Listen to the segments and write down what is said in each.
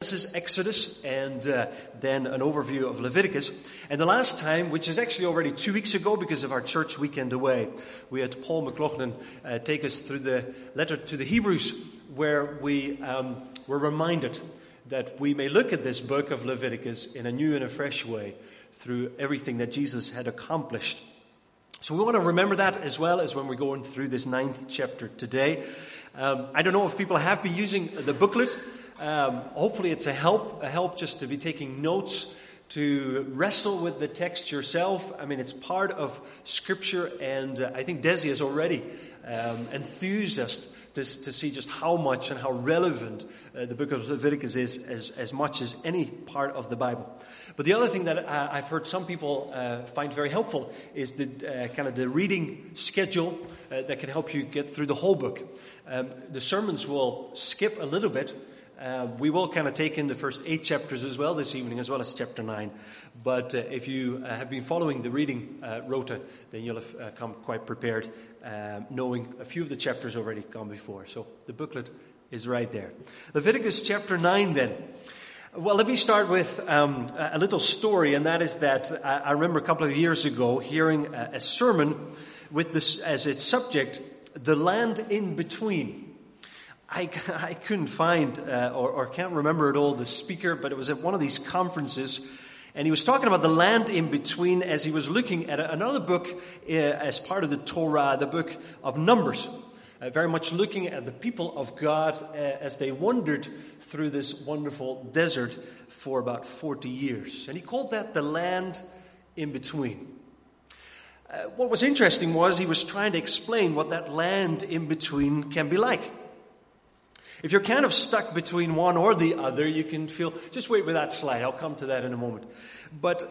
Genesis, Exodus, and then an overview of Leviticus. And the last time, which is actually already 2 weeks ago because of our church weekend away, we had Paul McLaughlin take us through the letter to the Hebrews, where we were reminded that we may look at this book of Leviticus in a new and a fresh way through everything that Jesus had accomplished. So we want to remember that as well as when we're going through this 9th chapter today. I don't know if people have been using the booklet. Hopefully it's a help just to be taking notes, to wrestle with the text yourself. I mean, it's part of Scripture, and I think Desi is already enthused us to see just how much and how relevant the book of Leviticus is as much as any part of the Bible. But the other thing that I've heard some people find very helpful is the kind of the reading schedule that can help you get through the whole book. The sermons will skip a little bit. We will kind of take in the first 8 chapters as well this evening, as well as chapter 9. But if you have been following the reading rota, then you'll have come quite prepared, knowing a few of the chapters already gone before. So the booklet is right there. Leviticus chapter 9 then. Well, let me start with a little story, and that is that I remember a couple of years ago hearing a sermon with this as its subject, the land in between. I couldn't find or can't remember at all the speaker, but it was at one of these conferences, and he was talking about the land in between as he was looking at another book as part of the Torah, the book of Numbers, very much looking at the people of God as they wandered through this wonderful desert for about 40 years. And he called that the land in between. What was interesting was he was trying to explain what that land in between can be like. If you're kind of stuck between one or the other, you can feel... Just wait with that slide. I'll come to that in a moment. But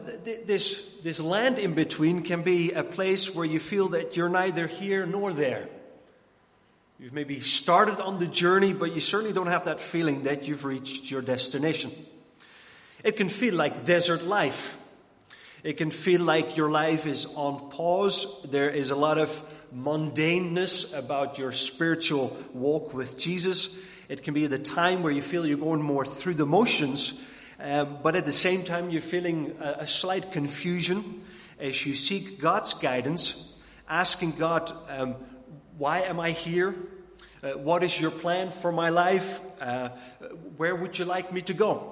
this land in between can be a place where you feel that you're neither here nor there. You've maybe started on the journey, but you certainly don't have that feeling that you've reached your destination. It can feel like desert life. It can feel like your life is on pause. There is a lot of mundaneness about your spiritual walk with Jesus. It can be the time where you feel you're going more through the motions, but at the same time you're feeling a slight confusion as you seek God's guidance, asking God, why am I here? What is your plan for my life? Where would you like me to go?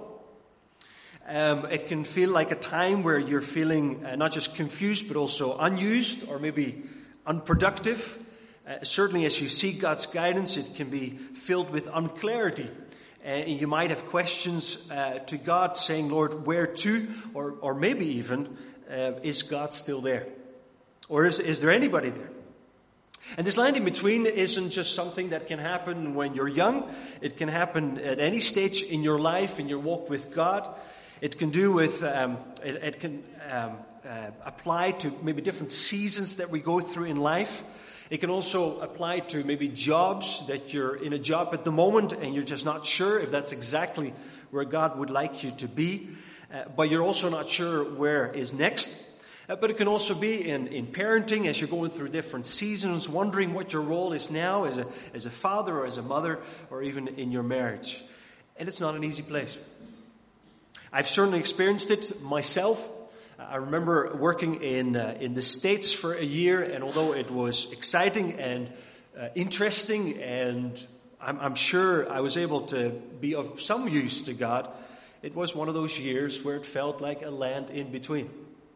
It can feel like a time where you're feeling not just confused, but also unused or maybe unproductive. Certainly as you seek God's guidance, it can be filled with unclarity. You might have questions to God saying, Lord, where to? Or maybe even, is God still there? Or is there anybody there? And this land in between isn't just something that can happen when you're young. It can happen at any stage in your life, in your walk with God. It can do with, it can apply to maybe different seasons that we go through in life. It can also apply to maybe jobs, that you're in a job at the moment and you're just not sure if that's exactly where God would like you to be. But you're also not sure where is next. But it can also be in parenting as you're going through different seasons, wondering what your role is now as a father or as a mother or even in your marriage. And it's not an easy place. I've certainly experienced it myself. I remember working in the States for a year, and although it was exciting and interesting, and I'm sure I was able to be of some use to God, it was one of those years where it felt like a land in between.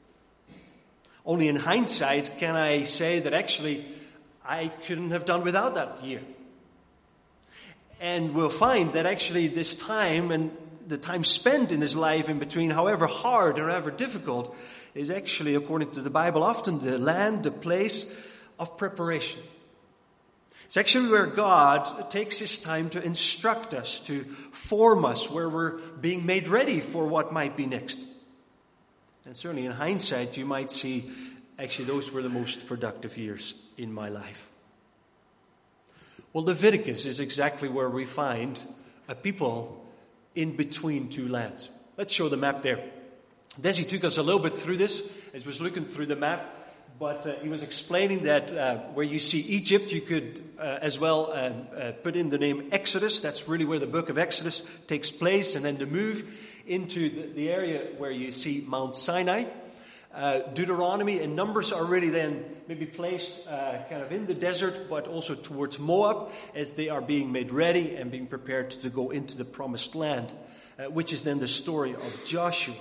Only in hindsight can I say that actually I couldn't have done without that year. And we'll find that actually this time and the time spent in this life in between, however hard or however difficult, is actually, according to the Bible, often the land, the place of preparation. It's actually where God takes His time to instruct us, to form us, where we're being made ready for what might be next. And certainly in hindsight, you might see, actually those were the most productive years in my life. Well, Leviticus is exactly where we find a people in between two lands. Let's show the map there. Desi took us a little bit through this as we was looking through the map. but he was explaining that where you see Egypt, you could as well put in the name Exodus. That's really where the book of Exodus takes place. And then to move into the area where you see Mount Sinai, Deuteronomy and Numbers are really then maybe placed kind of in the desert, but also towards Moab as they are being made ready and being prepared to go into the promised land, which is then the story of Joshua.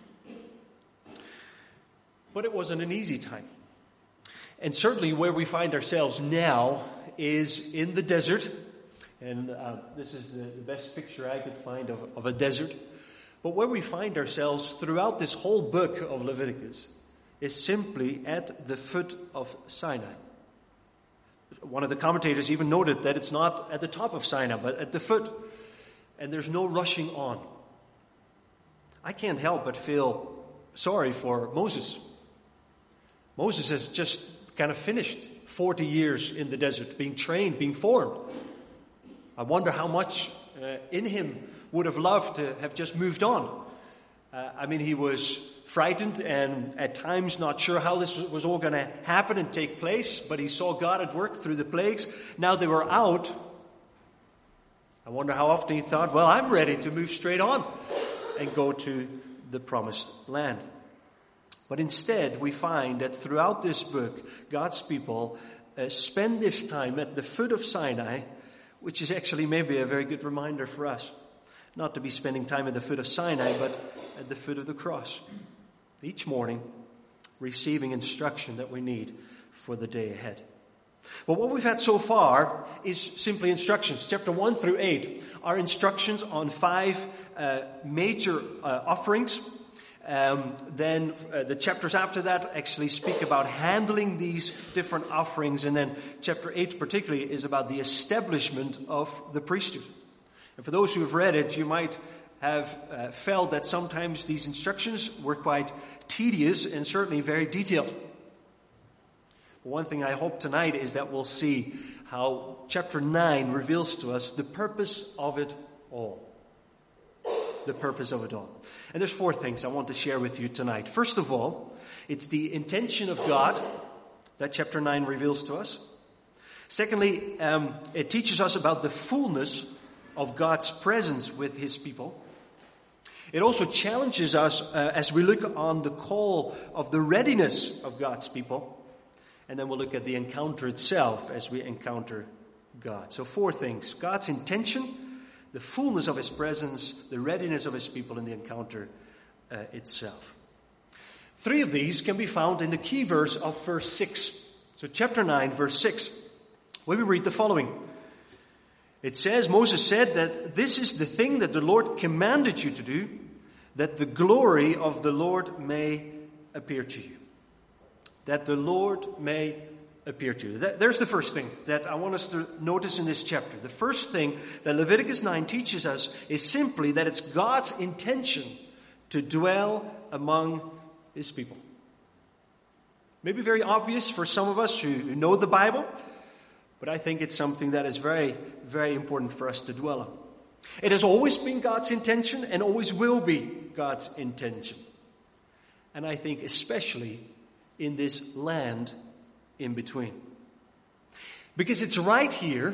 But it wasn't an easy time. And certainly where we find ourselves now is in the desert. And this is the best picture I could find of a desert. But where we find ourselves throughout this whole book of Leviticus is simply at the foot of Sinai. One of the commentators even noted that it's not at the top of Sinai, but at the foot. And there's no rushing on. I can't help but feel sorry for Moses. Moses has just kind of finished 40 years in the desert, being trained, being formed. I wonder how much in him would have loved to have just moved on. He was frightened and at times not sure how this was all going to happen and take place, but he saw God at work through the plagues. Now they were out. I wonder how often he thought, well, I'm ready to move straight on and go to the promised land. But instead, we find that throughout this book, God's people spend this time at the foot of Sinai, which is actually maybe a very good reminder for us. Not to be spending time at the foot of Sinai, but at the foot of the cross. Each morning, receiving instruction that we need for the day ahead. But what we've had so far is simply instructions. Chapter 1 through 8 are instructions on 5 major offerings. Then the chapters after that actually speak about handling these different offerings. And then chapter 8 particularly is about the establishment of the priesthood. And for those who have read it, you might have felt that sometimes these instructions were quite tedious and certainly very detailed. But one thing I hope tonight is that we'll see how chapter 9 reveals to us the purpose of it all. The purpose of it all. And there's 4 things I want to share with you tonight. First of all, it's the intention of God that chapter 9 reveals to us. Secondly, it teaches us about the fullness of God's presence with his people. It also challenges us as we look on the call of the readiness of God's people. And then we'll look at the encounter itself as we encounter God. So 4 things. God's intention, the fullness of his presence, the readiness of his people, and the encounter itself. 3 of these can be found in the key verse of verse 6. So chapter 9, verse 6, where we read the following. It says, Moses said that this is the thing that the Lord commanded you to do, that the glory of the Lord may appear to you. That the Lord may appear to you. There's the first thing that I want us to notice in this chapter. The first thing that Leviticus 9 teaches us is simply that it's God's intention to dwell among his people. Maybe very obvious for some of us who know the Bible, but I think it's something that is very, very important for us to dwell on. It has always been God's intention and always will be God's intention. And I think especially in this land in between. Because it's right here,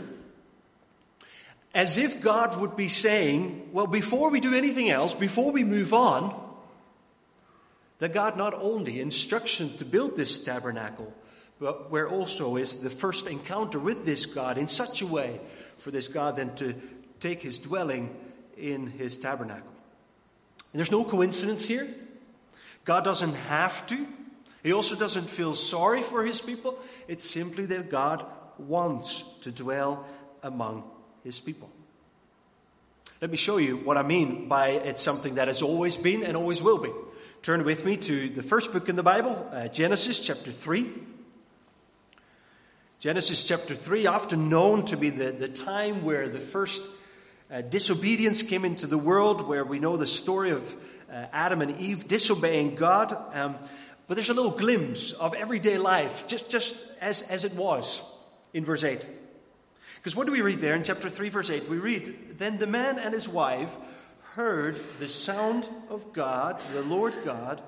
as if God would be saying, well, before we do anything else, before we move on, that God not only instructs them to build this tabernacle, but where also is the first encounter with this God in such a way for this God then to take his dwelling in his tabernacle. And there's no coincidence here. God doesn't have to. He also doesn't feel sorry for his people. It's simply that God wants to dwell among his people. Let me show you what I mean by it's something that has always been and always will be. Turn with me to the first book in the Bible, Genesis chapter 3. Genesis chapter 3, often known to be the time where the first disobedience came into the world, where we know the story of Adam and Eve disobeying God. But there's a little glimpse of everyday life, just as it was in verse 8. Because what do we read there in chapter 3, verse 8? We read, Then the man and his wife heard the sound of God, the Lord God,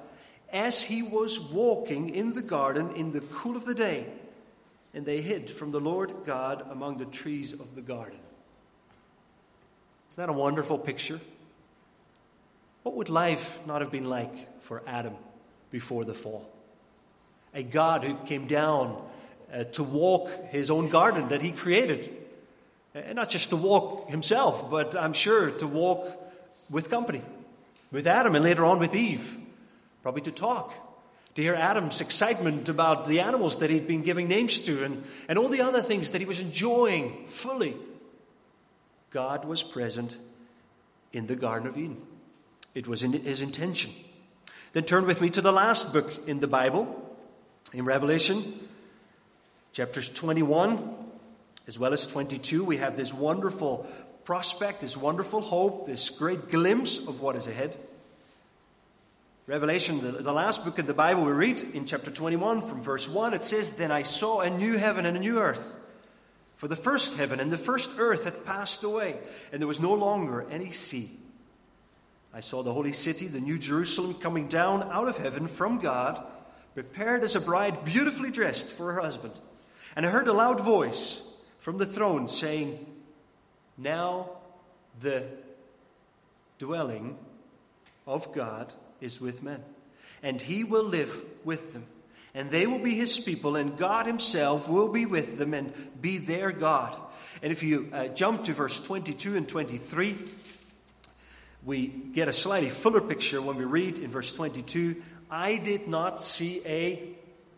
as he was walking in the garden in the cool of the day, and they hid from the Lord God among the trees of the garden. Isn't that a wonderful picture? What would life not have been like for Adam before the fall? A God who came down to walk his own garden that he created. And not just to walk himself, but I'm sure to walk with company. With Adam and later on with Eve. Probably to talk. To hear Adam's excitement about the animals that he'd been giving names to and all the other things that he was enjoying fully. God was present in the Garden of Eden. It was in his intention. Then turn with me to the last book in the Bible, in Revelation, chapters 21 as well as 22. We have this wonderful prospect, this wonderful hope, this great glimpse of what is ahead. Revelation, the last book in the Bible, we read in chapter 21 from verse 1, it says, "Then I saw a new heaven and a new earth. For the first heaven and the first earth had passed away, and there was no longer any sea. I saw the holy city, the new Jerusalem, coming down out of heaven from God, prepared as a bride beautifully dressed for her husband. And I heard a loud voice from the throne saying, 'Now the dwelling of God is with men, and he will live with them. And they will be his people, and God himself will be with them and be their God.'" And if you jump to verse 22 and 23, we get a slightly fuller picture when we read in verse 22, "I did not see a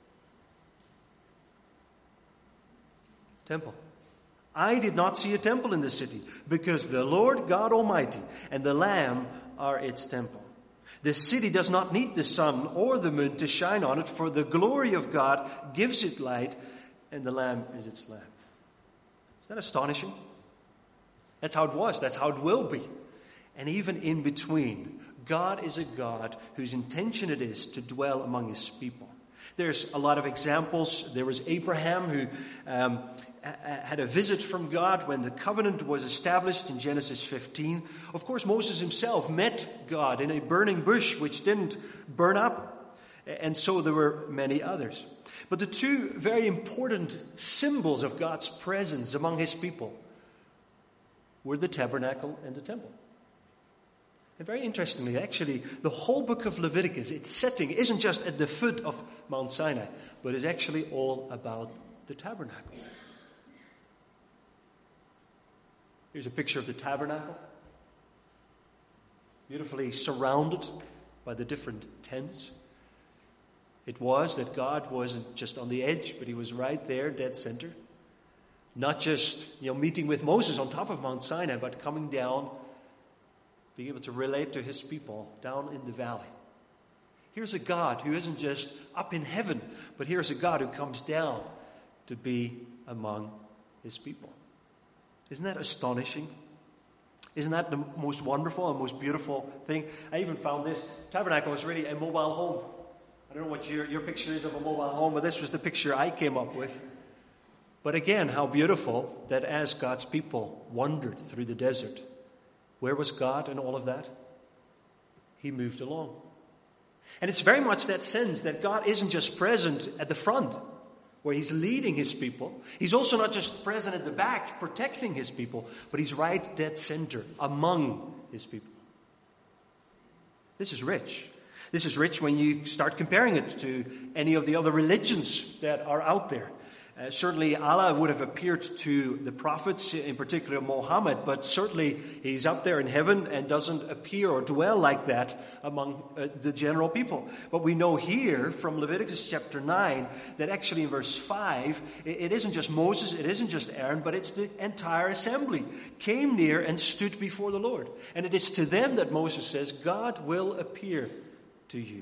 temple. I did not see a temple in the city, because the Lord God Almighty and the Lamb are its temple. The city does not need the sun or the moon to shine on it, for the glory of God gives it light, and the Lamb is its lamp." Isn't that astonishing? That's how it was. That's how it will be. And even in between, God is a God whose intention it is to dwell among his people. There's a lot of examples. There was Abraham who had a visit from God when the covenant was established in Genesis 15. Of course, Moses himself met God in a burning bush which didn't burn up. And so there were many others. But the two very important symbols of God's presence among his people were the tabernacle and the temple. And very interestingly, actually, the whole book of Leviticus, its setting isn't just at the foot of Mount Sinai, but is actually all about the tabernacle. Here's a picture of the tabernacle, beautifully surrounded by the different tents. It was that God wasn't just on the edge, but he was right there, dead center. Not just, meeting with Moses on top of Mount Sinai, but coming down, being able to relate to his people down in the valley. Here's a God who isn't just up in heaven, but here's a God who comes down to be among his people. Isn't that astonishing? Isn't that the most wonderful and most beautiful thing? I even found this. Tabernacle was really a mobile home. I don't know what your picture is of a mobile home, but this was the picture I came up with. But again, how beautiful that as God's people wandered through the desert, where was God in all of that? He moved along. And it's very much that sense that God isn't just present at the front, where he's leading his people. He's also not just present at the back, protecting his people, but he's right dead center among his people. This is rich. This is rich when you start comparing it to any of the other religions that are out there. Certainly Allah would have appeared to the prophets, in particular Muhammad, but certainly he's up there in heaven and doesn't appear or dwell like that among the general people. But we know here from Leviticus chapter 9 that actually in verse 5, it isn't just Moses, it isn't just Aaron, but it's the entire assembly came near and stood before the Lord. And it is to them that Moses says, "God will appear to you."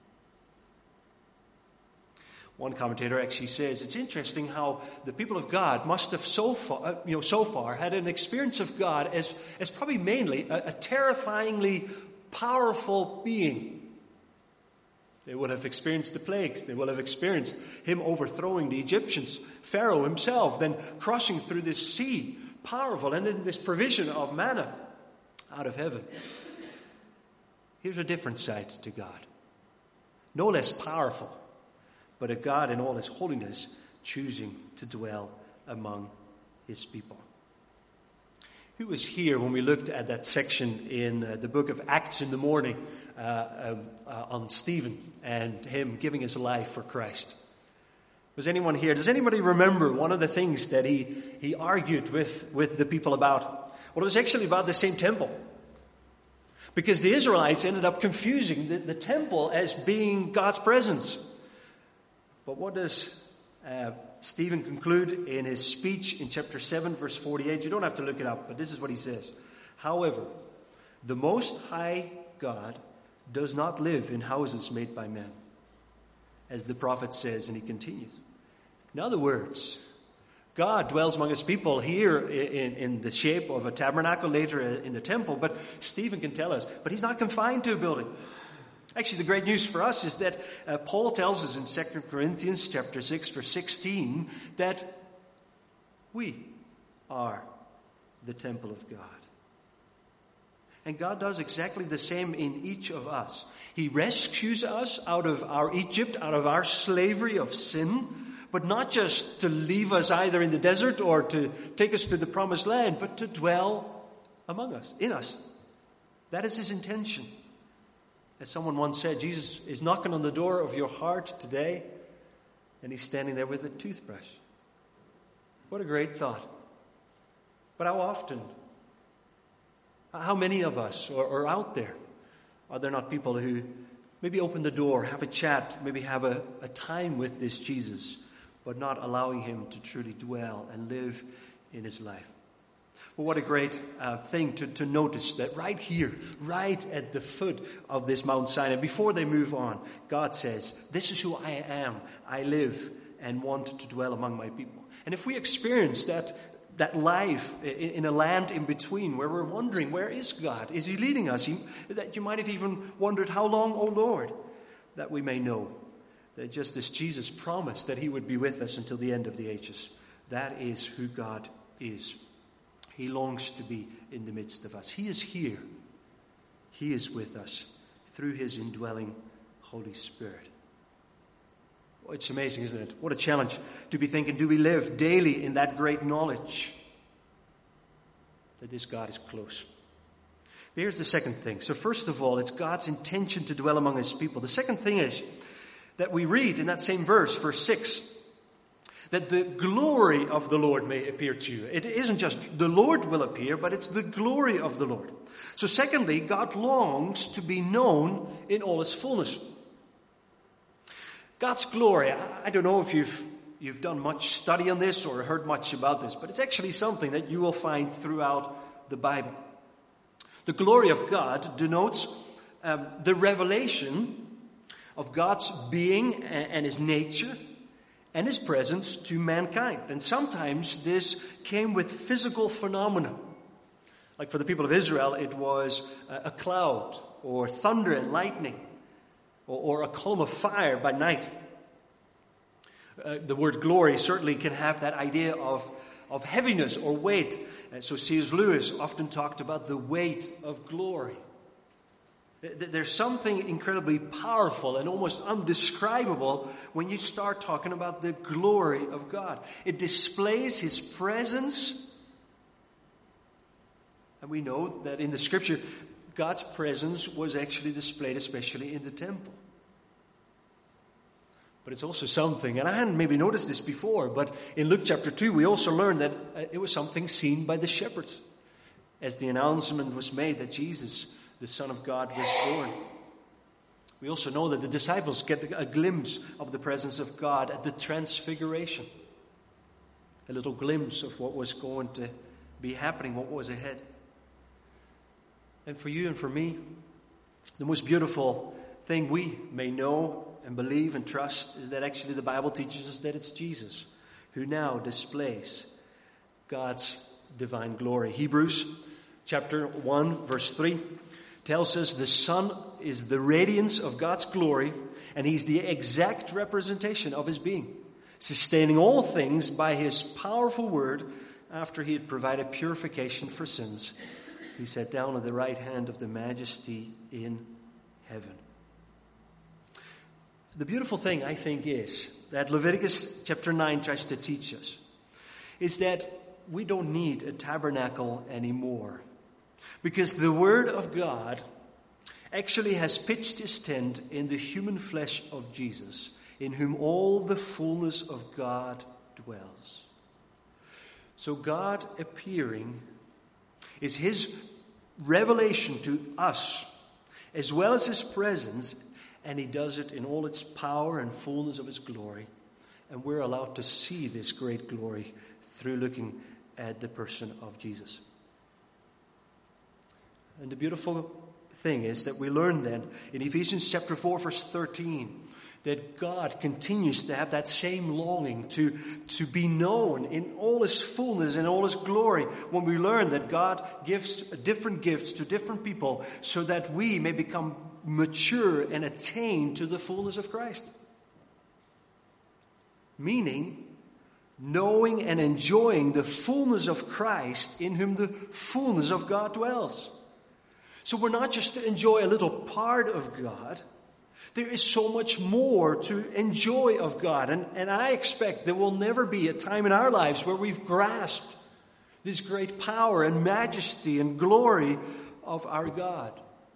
One commentator actually says it's interesting how the people of God must have so far had an experience of God as probably mainly a terrifyingly powerful being. They would have experienced the plagues. They would have experienced him overthrowing the Egyptians, Pharaoh himself, then crossing through this sea, powerful, and then this provision of manna out of heaven. Here's a different side to God. no less powerful, but a God in all his holiness, choosing to dwell among his people. Who was here when we looked at that section in the book of Acts in the morning on Stephen and him giving his life for Christ? Was anyone here? Does anybody remember one of the things that he argued with the people about? Well, it was actually about the same temple. Because the Israelites ended up confusing the temple as being God's presence. But what does Stephen conclude in his speech in chapter 7, verse 48? You don't have to look it up, but this is what he says. However, the Most High God does not live in houses made by men, as the prophet says, and he continues. In other words, God dwells among his people here in the shape of a tabernacle, later in the temple, but Stephen can tell us, but he's not confined to a building. Actually, the great news for us is that Paul tells us in 2 Corinthians chapter 6, verse 16, that we are the temple of God. And God does exactly the same in each of us. He rescues us out of our Egypt, out of our slavery of sin, but not just to leave us either in the desert or to take us to the promised land, but to dwell among us, in us. That is his intention. As someone once said, Jesus is knocking on the door of your heart today, and he's standing there with a toothbrush. What a great thought. But how often, how many of us are out there? Are there not people who maybe open the door, have a chat, maybe have a time with this Jesus, but not allowing him to truly dwell and live in his life? Well, what a great thing to notice that right here, right at the foot of this Mount Sinai, before they move on, God says, this is who I am. I live and want to dwell among my people. And if we experience that life in a land in between where we're wondering, where is God? Is he leading us? That you might have even wondered, how long, O Lord? That we may know that just as Jesus promised that he would be with us until the end of the ages, that is who God is. He longs to be in the midst of us. He is here. He is with us through his indwelling Holy Spirit. Oh, it's amazing, isn't it? What a challenge to be thinking, do we live daily in that great knowledge that this God is close? But here's the second thing. So first of all, it's God's intention to dwell among his people. The second thing is that we read in that same verse 6, that the glory of the Lord may appear to you. It isn't just the Lord will appear, but it's the glory of the Lord. So secondly, God longs to be known in all his fullness. God's glory, I don't know if you've done much study on this or heard much about this, but it's actually something that you will find throughout the Bible. The glory of God denotes the revelation of God's being and his nature and his presence to mankind. And sometimes this came with physical phenomena. Like for the people of Israel, it was a cloud or thunder and lightning or a column of fire by night. The word glory certainly can have that idea of heaviness or weight. So C.S. Lewis often talked about the weight of glory. There's something incredibly powerful and almost undescribable when you start talking about the glory of God. It displays his presence. And we know that in the scripture, God's presence was actually displayed especially in the temple. But it's also something, and I hadn't maybe noticed this before, but in Luke chapter 2, we also learned that it was something seen by the shepherds as the announcement was made that Jesus, the Son of God, was born. We also know that the disciples get a glimpse of the presence of God at the Transfiguration. A little glimpse of what was going to be happening, what was ahead. And for you and for me, the most beautiful thing we may know and believe and trust is that actually the Bible teaches us that it's Jesus who now displays God's divine glory. Hebrews chapter 1, verse 3 tells us the Son is the radiance of God's glory, and he's the exact representation of his being, sustaining all things by his powerful word. After he had provided purification for sins, he sat down at the right hand of the Majesty in heaven. The beautiful thing, I think, is that Leviticus chapter 9 tries to teach us is that we don't need a tabernacle anymore. Because the Word of God actually has pitched his tent in the human flesh of Jesus, in whom all the fullness of God dwells. So God appearing is his revelation to us, as well as his presence, and he does it in all its power and fullness of his glory. And we're allowed to see this great glory through looking at the person of Jesus. And the beautiful thing is that we learn then in Ephesians chapter 4 verse 13 that God continues to have that same longing to be known in all his fullness and all his glory, when we learn that God gives different gifts to different people so that we may become mature and attain to the fullness of Christ. Meaning, knowing and enjoying the fullness of Christ, in whom the fullness of God dwells. So we're not just to enjoy a little part of God. There is so much more to enjoy of God. And I expect there will never be a time in our lives where we've grasped this great power and majesty and glory of our God,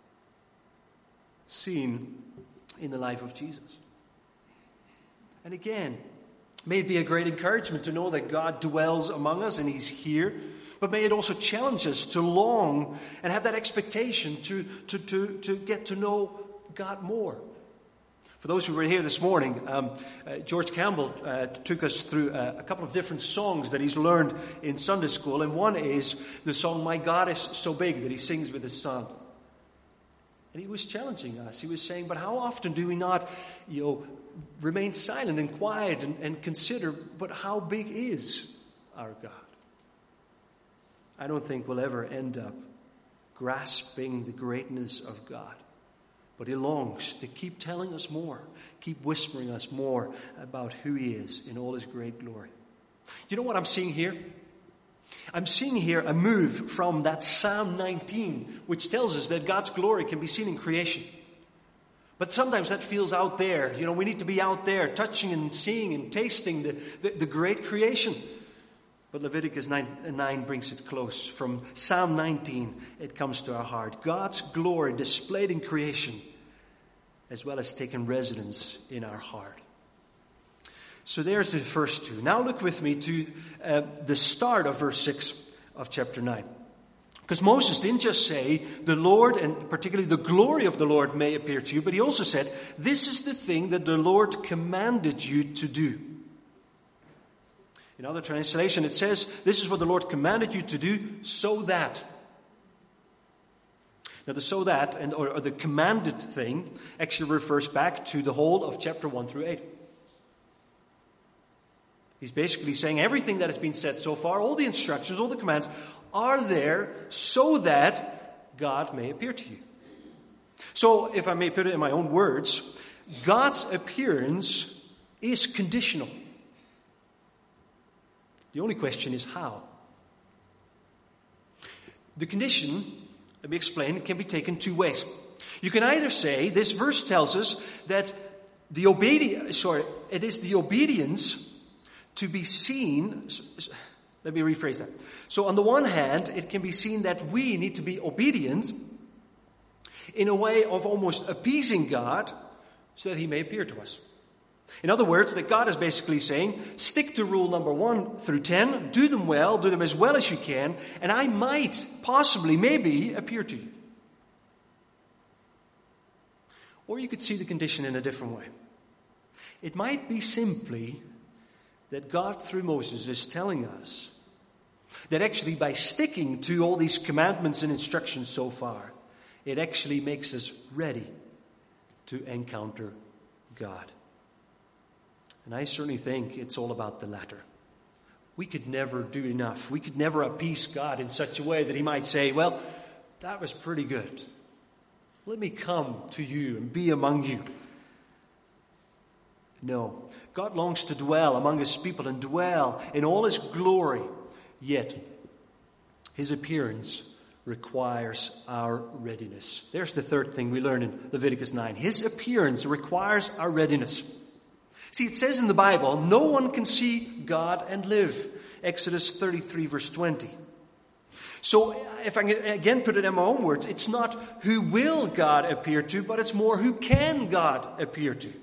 seen in the life of Jesus. And again, may it be a great encouragement to know that God dwells among us and he's here. But may it also challenge us to long and have that expectation to get to know God more. For those who were here this morning, George Campbell took us through a couple of different songs that he's learned in Sunday school. And one is the song, My God is So Big, that he sings with his son. And he was challenging us. He was saying, but how often do we not, remain silent and quiet and consider, but how big is our God? I don't think we'll ever end up grasping the greatness of God. But he longs to keep telling us more, keep whispering us more about who he is in all his great glory. You know what I'm seeing here? I'm seeing here a move from that Psalm 19, which tells us that God's glory can be seen in creation. But sometimes that feels out there. We need to be out there touching and seeing and tasting the great creation. But Leviticus 9 brings it close. From Psalm 19, it comes to our heart. God's glory displayed in creation, as well as taking residence in our heart. So there's the first two. Now look with me to the start of verse 6 of chapter 9. Because Moses didn't just say, the Lord, and particularly the glory of the Lord may appear to you, but he also said, this is the thing that the Lord commanded you to do. In other translation, it says, this is what the Lord commanded you to do, so that. Now, the so that, or the commanded thing, actually refers back to the whole of chapter 1 through 8. He's basically saying everything that has been said so far, all the instructions, all the commands, are there so that God may appear to you. So, if I may put it in my own words, God's appearance is conditional. The only question is how. The condition, let me explain, it can be taken two ways. You can either say, this verse tells us that it is the obedience to be seen. Let me rephrase that. So on the one hand, it can be seen that we need to be obedient in a way of almost appeasing God so that he may appear to us. In other words, that God is basically saying, stick to rule number 1 through 10, do them well, do them as well as you can, and I might, possibly, maybe, appear to you. Or you could see the condition in a different way. It might be simply that God, through Moses, is telling us that actually by sticking to all these commandments and instructions so far, it actually makes us ready to encounter God. And I certainly think it's all about the latter. We could never do enough. We could never appease God in such a way that he might say, well, that was pretty good. Let me come to you and be among you. No, God longs to dwell among his people and dwell in all his glory. Yet, his appearance requires our readiness. There's the third thing we learn in Leviticus 9. His appearance requires our readiness. See, it says in the Bible, no one can see God and live. Exodus 33, verse 20. So, if I can again put it in my own words, it's not who will God appear to, but it's more who can God appear to.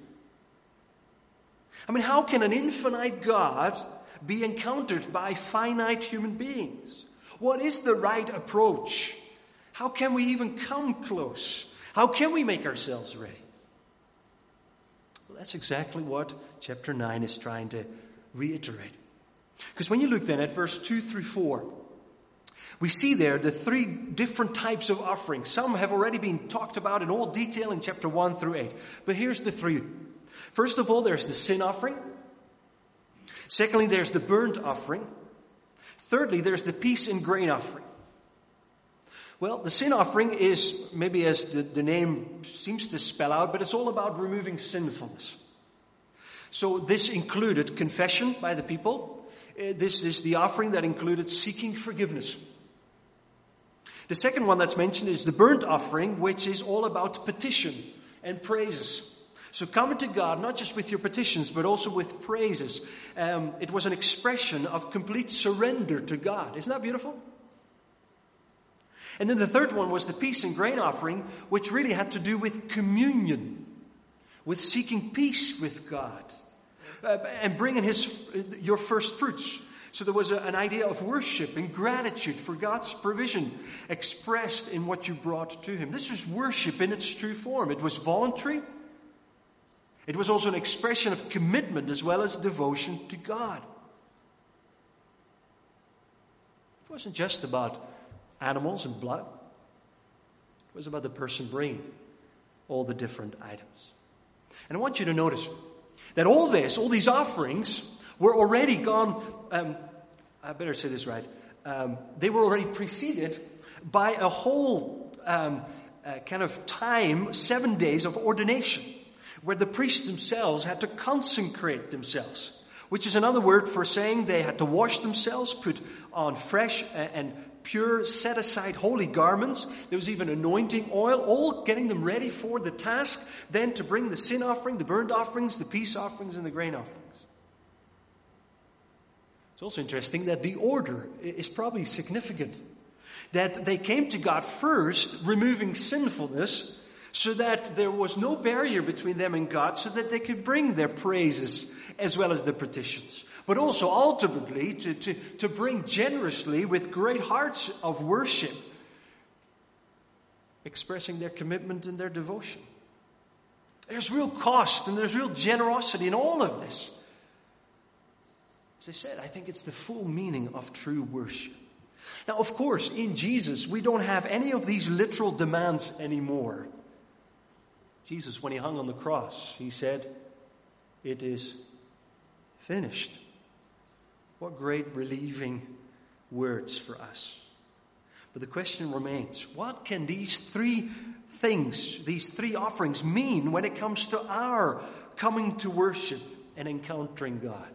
I mean, how can an infinite God be encountered by finite human beings? What is the right approach? How can we even come close? How can we make ourselves ready? Well, that's exactly what chapter 9 is trying to reiterate. Because when you look then at verse 2 through 4, we see there the three different types of offerings. Some have already been talked about in all detail in chapter 1 through 8. But here's the three. First of all, there's the sin offering. Secondly, there's the burnt offering. Thirdly, there's the peace and grain offering. Well, the sin offering is, maybe as the name seems to spell out, but it's all about removing sinfulness. So this included confession by the people. This is the offering that included seeking forgiveness. The second one that's mentioned is the burnt offering, which is all about petition and praises. So coming to God, not just with your petitions, but also with praises. It was an expression of complete surrender to God. Isn't that beautiful? And then the third one was the peace and grain offering, which really had to do with communion, with seeking peace with God, and bringing your first fruits. So there was an idea of worship and gratitude for God's provision expressed in what you brought to Him. This was worship in its true form. It was voluntary. It was also an expression of commitment as well as devotion to God. It wasn't just about animals and blood. It was about the person bringing all the different items. And I want you to notice that all these offerings were already gone, I better say this right, they were already preceded by a whole kind of time, 7 days of ordination, where the priests themselves had to consecrate themselves, which is another word for saying they had to wash themselves, put on fresh and pure, set-aside holy garments. There was even anointing oil, all getting them ready for the task, then to bring the sin offering, the burnt offerings, the peace offerings, and the grain offerings. It's also interesting that the order is probably significant. That they came to God first, removing sinfulness, so that there was no barrier between them and God, so that they could bring their praises as well as their petitions. But also ultimately to bring generously with great hearts of worship, expressing their commitment and their devotion. There's real cost and there's real generosity in all of this. As I said, I think it's the full meaning of true worship. Now, of course, in Jesus, we don't have any of these literal demands anymore. Jesus, when He hung on the cross, He said, "It is finished." What great relieving words for us. But the question remains, what can these three things, these three offerings mean when it comes to our coming to worship and encountering God?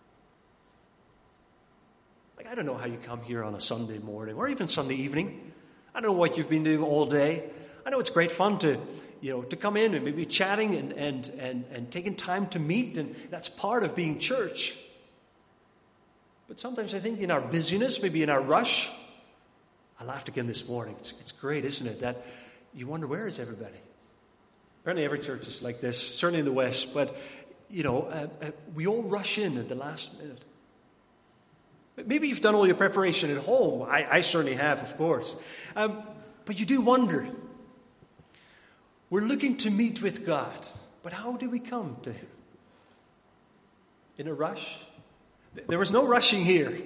Like, I don't know how you come here on a Sunday morning or even Sunday evening. I don't know what you've been doing all day. I know it's great fun to come in and maybe chatting and taking time to meet, and that's part of being church. But sometimes I think in our busyness, maybe in our rush, I laughed again this morning. It's great, isn't it, that you wonder, where is everybody? Apparently every church is like this, certainly in the West, but, we all rush in at the last minute. Maybe you've done all your preparation at home. I certainly have, of course. But you do wonder. We're looking to meet with God, but how do we come to Him? In a rush? There was no rushing here.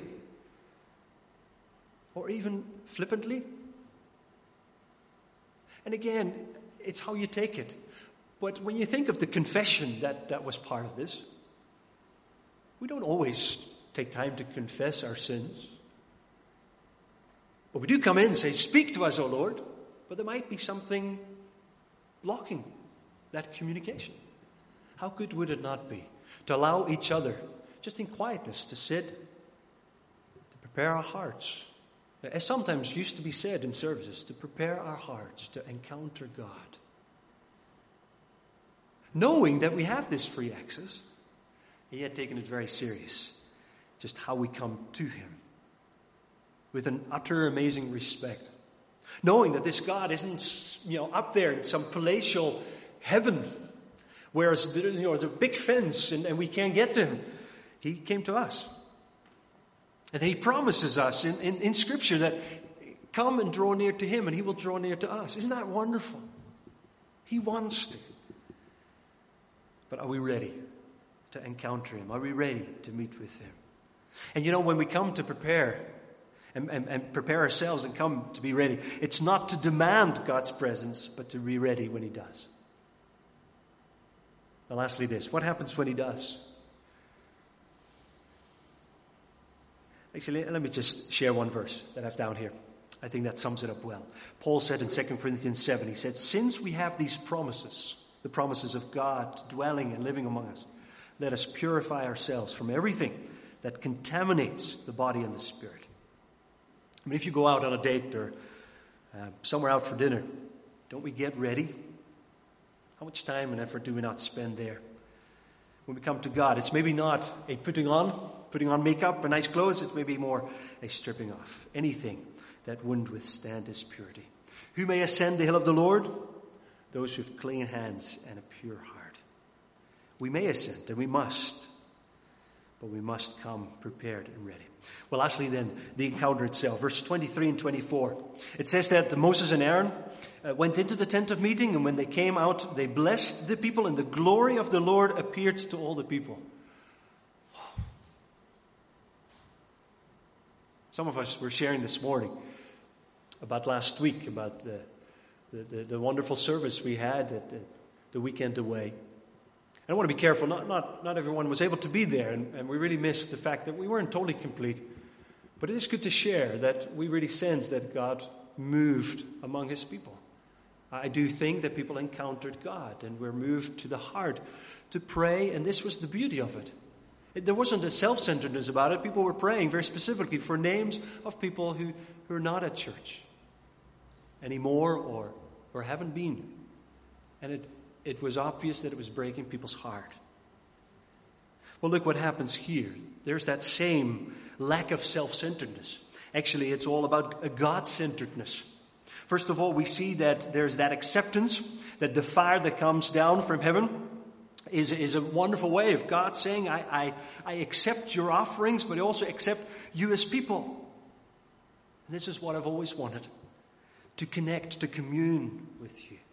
Or even flippantly. And again, it's how you take it. But when you think of the confession that was part of this, we don't always take time to confess our sins. But we do come in and say, "Speak to us, O Lord." But there might be something blocking that communication. How good would it not be to allow each other, just in quietness, to sit, to prepare our hearts as sometimes used to be said in services, to prepare our hearts to encounter God. Knowing that we have this free access, and yet taking it very serious, just how we come to Him. With an utter amazing respect. Knowing that this God isn't, up there in some palatial heaven, whereas there's a big fence and we can't get to Him. He came to us. And He promises us in Scripture that come and draw near to Him and He will draw near to us. Isn't that wonderful? He wants to. But are we ready to encounter Him? Are we ready to meet with Him? And when we come to prepare and prepare ourselves and come to be ready, it's not to demand God's presence, but to be ready when He does. And lastly this, what happens when He does? Actually, let me just share one verse that I have down here. I think that sums it up well. Paul said in 2 Corinthians 7, he said, since we have these promises, the promises of God dwelling and living among us, let us purify ourselves from everything that contaminates the body and the spirit. I mean, if you go out on a date or somewhere out for dinner, don't we get ready? How much time and effort do we not spend there? When we come to God, it's maybe not a putting on makeup and nice clothes. It's maybe more a stripping off. Anything that wouldn't withstand His purity. Who may ascend the hill of the Lord? Those who have clean hands and a pure heart. We may ascend, and we must. But we must come prepared and ready. Well, lastly then, the encounter itself. Verse 23 and 24. It says that Moses and Aaron went into the tent of meeting, and when they came out, they blessed the people, and the glory of the Lord appeared to all the people. Some of us were sharing this morning about last week, about the wonderful service we had at the weekend away. I want to be careful. Not everyone was able to be there, and we really missed the fact that we weren't totally complete. But it is good to share that we really sense that God moved among His people. I do think that people encountered God and were moved to the heart to pray, and this was the beauty of it. There wasn't a self-centeredness about it. People were praying very specifically for names of people who are not at church anymore or haven't been. And it was obvious that it was breaking people's heart. Well, look what happens here. There's that same lack of self-centeredness. Actually, it's all about a God-centeredness. First of all, we see that there's that acceptance, that the fire that comes down from heaven is a wonderful way of God saying, I accept your offerings, but I also accept you as people. And this is what I've always wanted, to connect, to commune with you.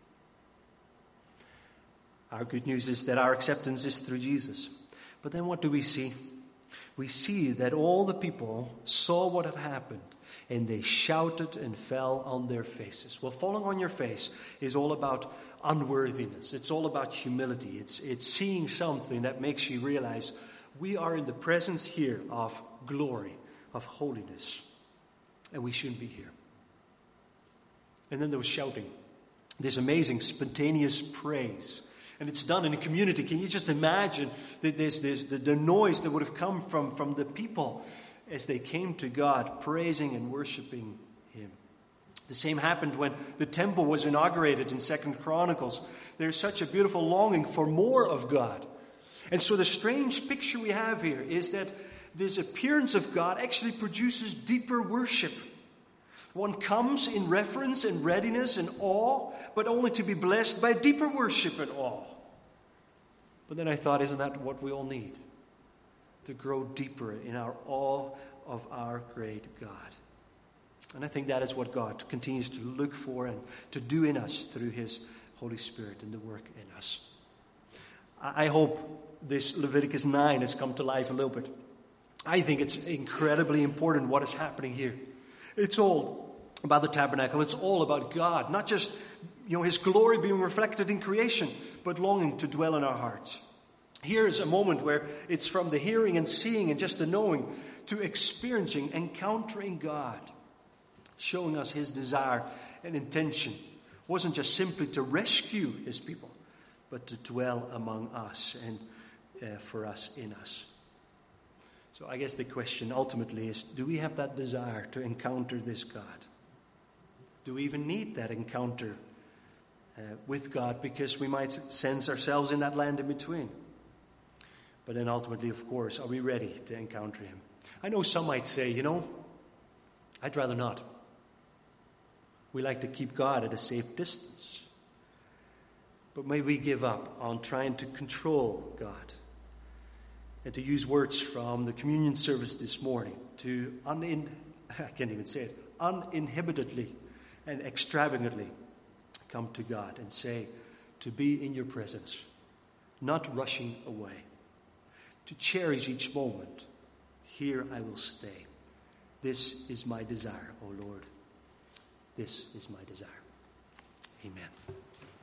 Our good news is that our acceptance is through Jesus. But then what do we see? We see that all the people saw what had happened, and they shouted and fell on their faces. Well, falling on your face is all about unworthiness. It's all about humility. It's seeing something that makes you realize we are in the presence here of glory, of holiness, and we shouldn't be here. And then there was shouting, this amazing spontaneous praise. And it's done in a community. Can you just imagine the noise that would have come from the people as they came to God, praising and worshiping Him? The same happened when the temple was inaugurated in 2 Chronicles. There's such a beautiful longing for more of God. And so the strange picture we have here is that this appearance of God actually produces deeper worship. One comes in reverence and readiness and awe, but only to be blessed by deeper worship and awe. But then I thought, isn't that what we all need? To grow deeper in our awe of our great God. And I think that is what God continues to look for and to do in us through His Holy Spirit and the work in us. I hope this Leviticus 9 has come to life a little bit. I think it's incredibly important what is happening here. It's all about the tabernacle. It's all about God. Not just, His glory being reflected in creation, but longing to dwell in our hearts. Here is a moment where it's from the hearing and seeing and just the knowing to experiencing, encountering God, showing us His desire and intention. It wasn't just simply to rescue His people, but to dwell among us and for us in us. So I guess the question ultimately is, do we have that desire to encounter this God? Do we even need that encounter with God, because we might sense ourselves in that land in between? But then ultimately, of course, are we ready to encounter him? I know some might say, I'd rather not. We like to keep God at a safe distance. But may we give up on trying to control God, and to use words from the communion service this morning, to uninhibitedly and extravagantly come to God and say, to be in your presence, not rushing away, to cherish each moment. Here I will stay. This is my desire, O Lord. This is my desire. Amen.